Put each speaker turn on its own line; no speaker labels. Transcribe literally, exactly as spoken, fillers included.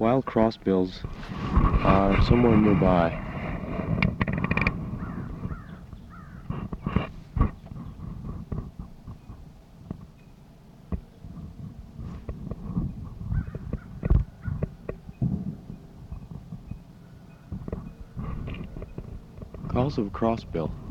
Wild crossbills are somewhere nearby. Calls of a crossbill.